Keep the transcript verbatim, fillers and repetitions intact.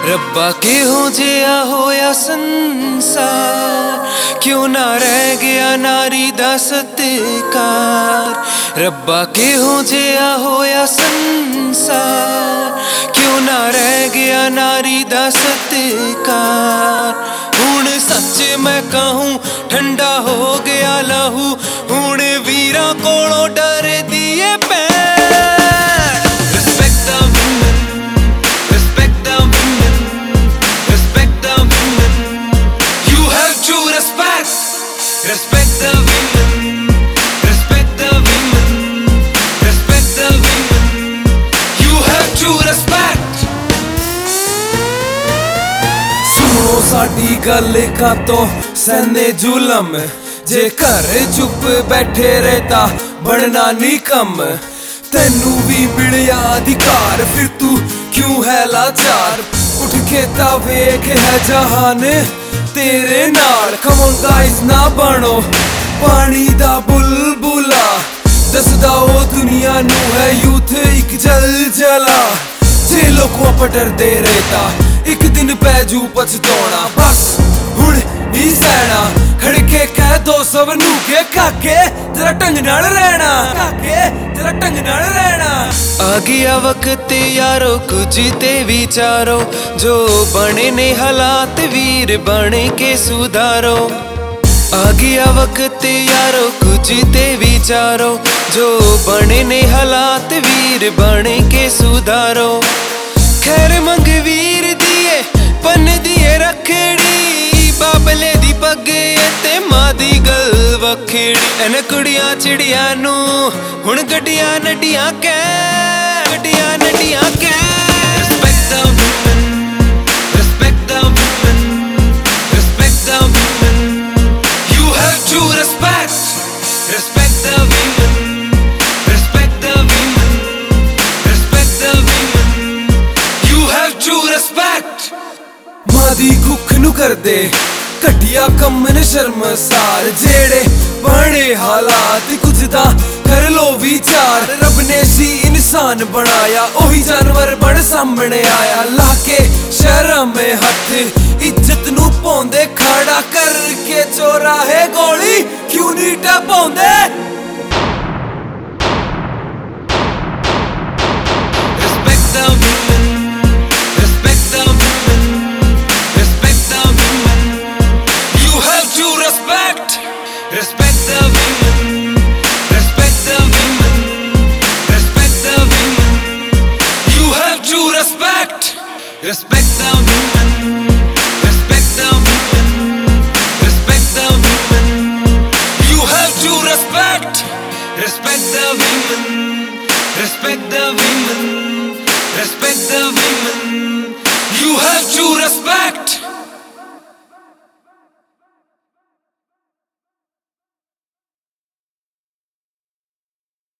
रब्बा किहों जिहा होया संसार, क्यों ना रह गया नारी दा सत्कार। रब्बा किहों जिहा होया संसार, क्यों ना रह गया नारी दा सत्कार। हुण सच मैं कहूं ठंडा हो गया लहू, हुण वीरां कोलों डर दिए पैर। Respect the women, respect the women, respect the women. You have to respect. सुनो साडी गल का तो सहने जुलम, जे घर चुप बैठे रहता बनना नी कम। तेनू भी मिलिया अधिकार, फिर तू क्यों है लाचार। उठ के ता वेख है जहान तेरे नाल। Come on guys ना बनो पानी दा बुलबुला, दसदा ओ दुनिया नू है यूथ एक जलजला। जे लोगों पर डरदे रहता एक दिन पैजू पछताना। बस हुण नी सहना, खड़के कह दो सब नू के काके तेरा ढंग नाल रहना, काके तेरा ढंग नाल रहना। आ गया वक्त यारो कुछ ते विचारो, जो बने ने हालात वीर बने के सुधारो। आ गया वक्त यारो कुछ ते विचारो, जो बने ने हालात वीर बने के सुधारो। खैर मंग वीर दिए पन दिए रखड़ी, बाबले दी पगे ते मां दी गल वखेड़ी। एन कुड़ियां चिड़ियां नू हुण गड्डियां नड्डियां कै, गड्डियां नड्डियां कै। Respect the women, respect the women, respect the women. You have to respect, respect the women, respect the women, respect the women. You have to respect. मां दी कुख नू करदे घटिया कम ने शर्मसार, जेड़े बने हालात कुछ दा कर लो विचार। रब ने सी इंसान बनाया ओही जानवर बन सामने आया। लाके शर्म में हथ इज्जत नू पौंदे खड़ा करके चौराहे गोली क्यों नी टपाउंदे। Respect the women, respect the women, respect the women. You have to respect, respect the women, respect the women, respect the women. You have to respect, respect the women, respect the women, respect the women. You have to respect, respect the women, respect the women, respect the women. You have to respect.